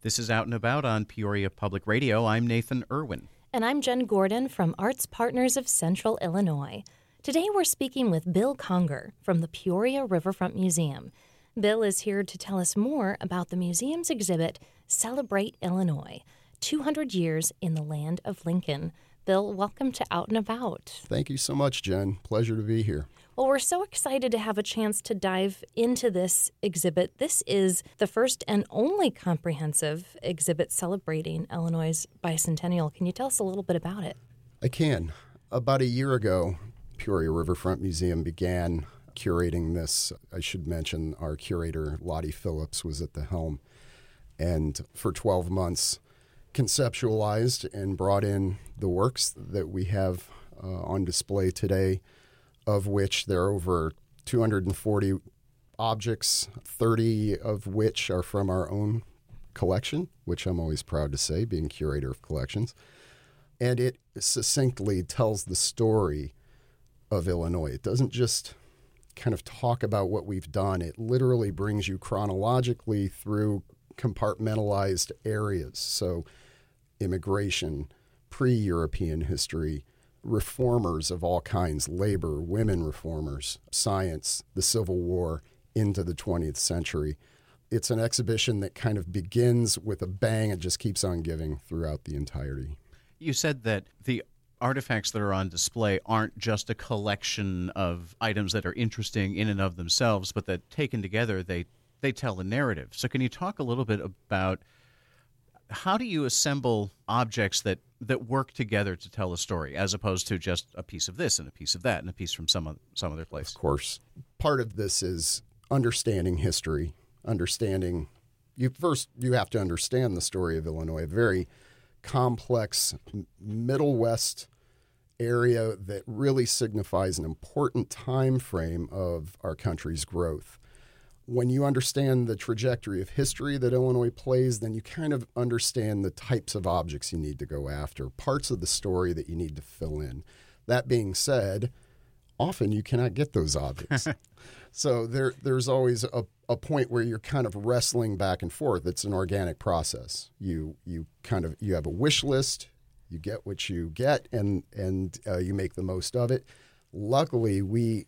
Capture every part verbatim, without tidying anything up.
This is Out and About on Peoria Public Radio. I'm Nathan Irwin. And I'm Jen Gordon from Arts Partners of Central Illinois. Today we're speaking with Bill Conger from the Peoria Riverfront Museum. Bill is here to tell us more about the museum's exhibit, Celebrate Illinois, two hundred years in the Land of Lincoln. Bill, welcome to Out and About. Thank you so much, Jen. Pleasure to be here. Well, we're so excited to have a chance to dive into this exhibit. This is the first and only comprehensive exhibit celebrating Illinois' bicentennial. Can you tell us a little bit about it? I can. About a year ago, Peoria Riverfront Museum began curating this. I should mention our curator, Lottie Phillips, was at the helm. And for twelve months, conceptualized and brought in the works that we have uh, on display today, of which there are over two hundred forty objects, thirty of which are from our own collection, which I'm always proud to say, being curator of collections. And it succinctly tells the story of Illinois. It doesn't just kind of talk about what we've done. It literally brings you chronologically through compartmentalized areas. So immigration, pre-European history, reformers of all kinds, labor, women reformers, science, the Civil War, into the twentieth century. It's an exhibition that kind of begins with a bang and just keeps on giving throughout the entirety. You said that the artifacts that are on display aren't just a collection of items that are interesting in and of themselves, but that taken together, they, they tell a narrative. So can you talk a little bit about how do you assemble objects that, that work together to tell a story, as opposed to just a piece of this and a piece of that and a piece from some other, some other place? Of course. Part of this is understanding history, understanding you first you have to understand the story of Illinois, a very complex Middle West area that really signifies an important time frame of our country's growth. When you understand the trajectory of history that Illinois plays, then you kind of understand the types of objects you need to go after, parts of the story that you need to fill in. That being said, often you cannot get those objects. So there, there's always a, a point where you're kind of wrestling back and forth. It's an organic process. You you kind of you have a wish list, you get what you get, and and uh, you make the most of it. Luckily, we.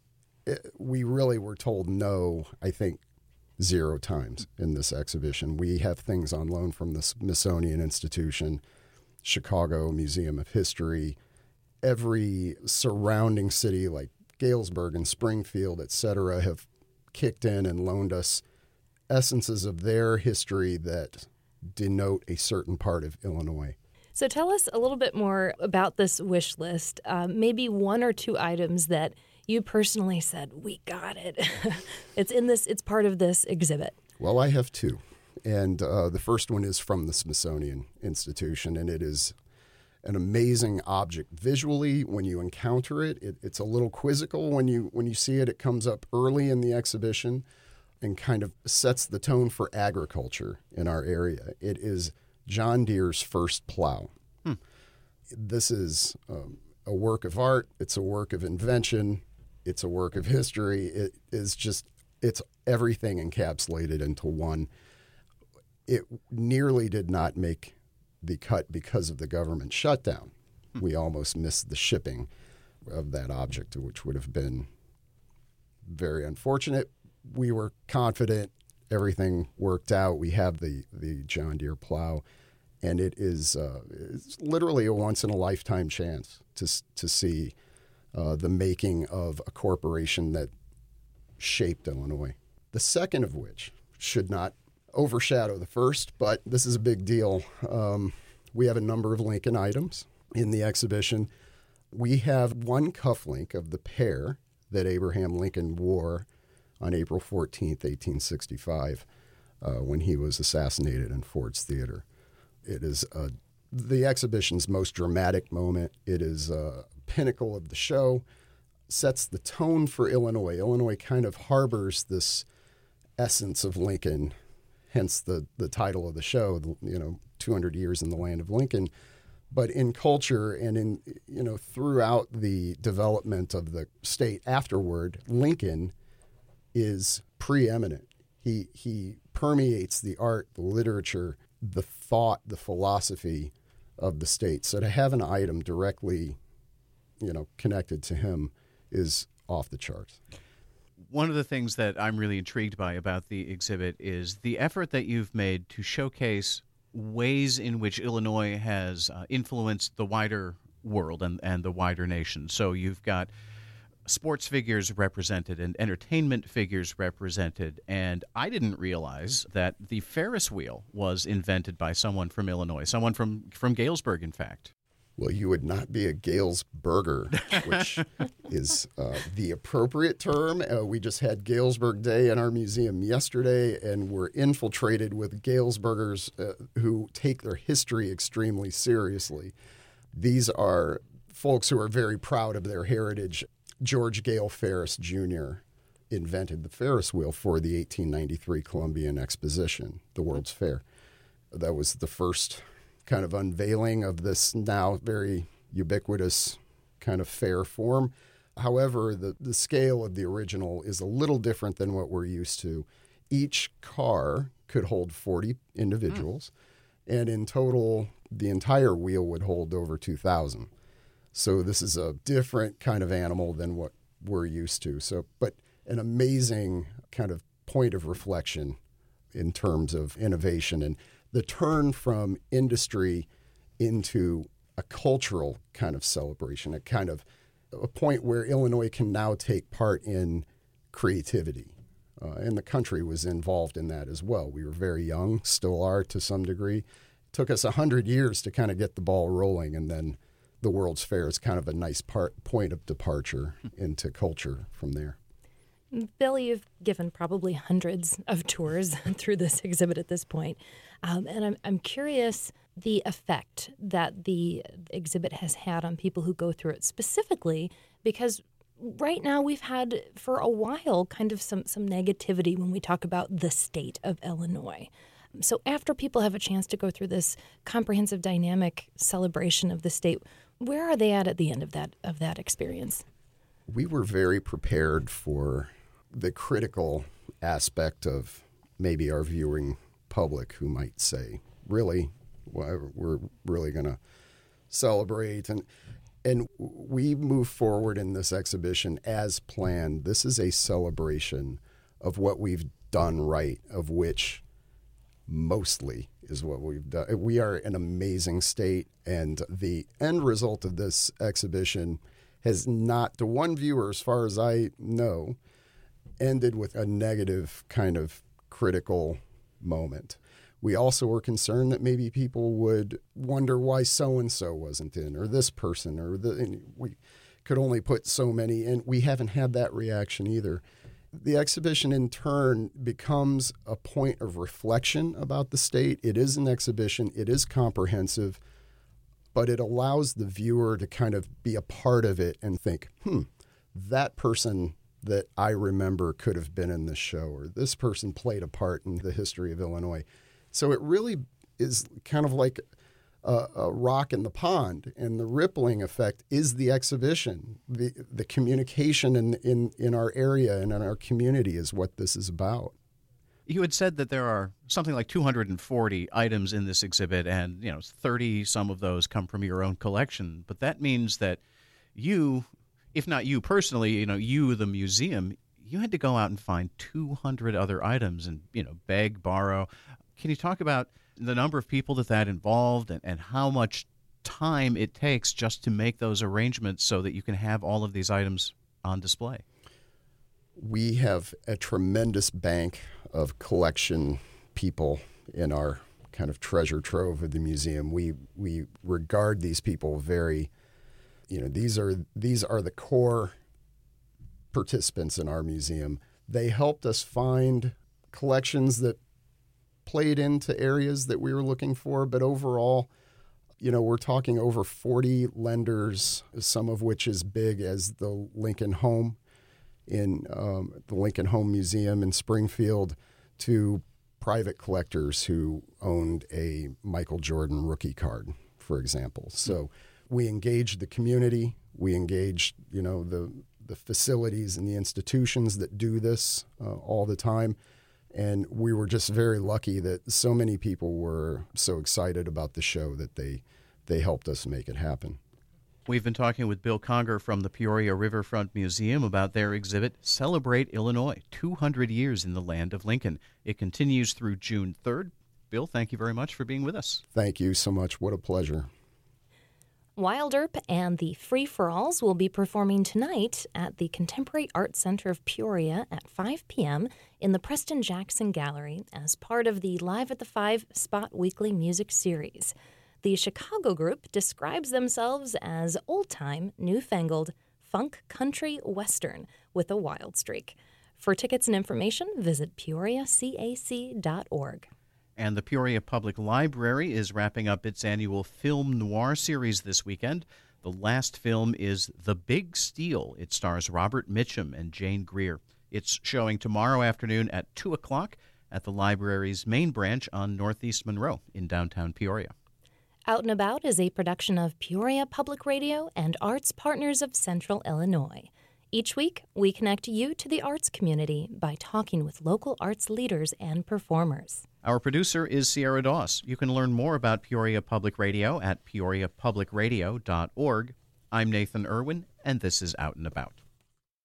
We really were told no, I think, zero times in this exhibition. We have things on loan from the Smithsonian Institution, Chicago Museum of History, every surrounding city like Galesburg and Springfield, et cetera, have kicked in and loaned us essences of their history that denote a certain part of Illinois. So tell us a little bit more about this wish list, uh, maybe one or two items that you personally said, we got it. It's in this, it's part of this exhibit. Well, I have two. And uh, the first one is from the Smithsonian Institution, and it is an amazing object. Visually, when you encounter it, it, it's a little quizzical when you when you see it. It comes up early in the exhibition and kind of sets the tone for agriculture in our area. It is John Deere's first plow. Hmm. This is um, a work of art. It's a work of invention. It's a work of history. It is just, it's everything encapsulated into one. It nearly did not make the cut because of the government shutdown. Hmm. We almost missed the shipping of that object, which would have been very unfortunate. We were confident everything worked out. We have the, the John Deere plow, and it is uh, it's literally a once-in-a-lifetime chance to to see Uh, the making of a corporation that shaped Illinois. The second of which should not overshadow the first, but this is a big deal. Um, we have a number of Lincoln items in the exhibition. We have one cufflink of the pair that Abraham Lincoln wore on April fourteenth, eighteen sixty-five, uh, when he was assassinated in Ford's Theater. It is uh, the exhibition's most dramatic moment. It is a pinnacle of the show, sets the tone for Illinois. Illinois kind of harbors this essence of Lincoln, hence the, the title of the show, you know, two hundred years in the Land of Lincoln. But in culture and in, you know, throughout the development of the state afterward, Lincoln is preeminent. He he permeates the art, the literature, the thought, the philosophy of the state. So to have an item directly, you know, connected to him is off the charts. One of the things that I'm really intrigued by about the exhibit is the effort that you've made to showcase ways in which Illinois has uh, influenced the wider world and, and the wider nation. So you've got sports figures represented and entertainment figures represented. And I didn't realize that the Ferris wheel was invented by someone from Illinois, someone from, from Galesburg, in fact. Well, you would not be a Galesburger, which is uh, the appropriate term. Uh, we just had Galesburg Day in our museum yesterday, and we're infiltrated with Galesburgers uh, who take their history extremely seriously. These are folks who are very proud of their heritage. George Gale Ferris Junior invented the Ferris wheel for the eighteen ninety-three Columbian Exposition, the World's Fair. That was the first kind of unveiling of this now very ubiquitous kind of fair form. However, the, the scale of the original is a little different than what we're used to. Each car could hold forty individuals, mm. and in total, the entire wheel would hold over two thousand. So this is a different kind of animal than what we're used to. So, but an amazing kind of point of reflection in terms of innovation and the turn from industry into a cultural kind of celebration, a kind of a point where Illinois can now take part in creativity. Uh, and the country was involved in that as well. We were very young, still are to some degree. It took us one hundred years to kind of get the ball rolling, and then the World's Fair is kind of a nice part, point of departure into culture from there. Bill, you've given probably hundreds of tours through this exhibit at this point. Um, and I'm, I'm curious the effect that the exhibit has had on people who go through it specifically, because right now we've had for a while kind of some, some negativity when we talk about the state of Illinois. So after people have a chance to go through this comprehensive, dynamic celebration of the state, where are they at at the end of that of that experience? We were very prepared for the critical aspect of maybe our viewing public who might say, really, well, we're really going to celebrate. And and we move forward in this exhibition as planned. This is a celebration of what we've done right, of which mostly is what we've done. We are an amazing state, and the end result of this exhibition has not, to one viewer, as far as I know, ended with a negative kind of critical moment. We also were concerned that maybe people would wonder why so-and-so wasn't in, or this person, or the, and we could only put so many in. We haven't had that reaction either. The exhibition, in turn, becomes a point of reflection about the state. It is an exhibition. It is comprehensive, but it allows the viewer to kind of be a part of it and think, hmm, that person that I remember could have been in this show, or this person played a part in the history of Illinois. So it really is kind of like a, a rock in the pond, and the rippling effect is the exhibition. The the communication in, in, in our area and in our community is what this is about. You had said that there are something like two hundred forty items in this exhibit, and you know, thirty some of those come from your own collection. But that means that you, if not you personally, you know, you, the museum, you had to go out and find two hundred other items and, you know, beg, borrow. Can you talk about the number of people that that involved and, and how much time it takes just to make those arrangements so that you can have all of these items on display? We have a tremendous bank of collection people in our kind of treasure trove of the museum. We we regard these people very, you know, these are these are the core participants in our museum. They helped us find collections that played into areas that we were looking for, but overall, you know, we're talking over forty lenders, some of which is big as the Lincoln Home in um, the Lincoln Home Museum in Springfield, to private collectors who owned a Michael Jordan rookie card, for example. So we engaged the community, we engaged, you know, the the facilities and the institutions that do this uh, all the time. And we were just very lucky that so many people were so excited about the show that they they helped us make it happen. We've been talking with Bill Conger from the Peoria Riverfront Museum about their exhibit, Celebrate Illinois, two hundred years in the Land of Lincoln. It continues through June third. Bill, thank you very much for being with us. Thank you so much. What a pleasure. Wild Earp and the Free-for-Alls will be performing tonight at the Contemporary Art Center of Peoria at five p.m. in the Preston Jackson Gallery as part of the Live at the Five Spot Weekly Music Series. The Chicago group describes themselves as old-time, newfangled, funk country western with a wild streak. For tickets and information, visit peoria cac dot org. And the Peoria Public Library is wrapping up its annual film noir series this weekend. The last film is The Big Steal. It stars Robert Mitchum and Jane Greer. It's showing tomorrow afternoon at two o'clock at the library's main branch on Northeast Monroe in downtown Peoria. Out and About is a production of Peoria Public Radio and Arts Partners of Central Illinois. Each week, we connect you to the arts community by talking with local arts leaders and performers. Our producer is Sierra Doss. You can learn more about Peoria Public Radio at peoria public radio dot org. I'm Nathan Irwin, and this is Out and About.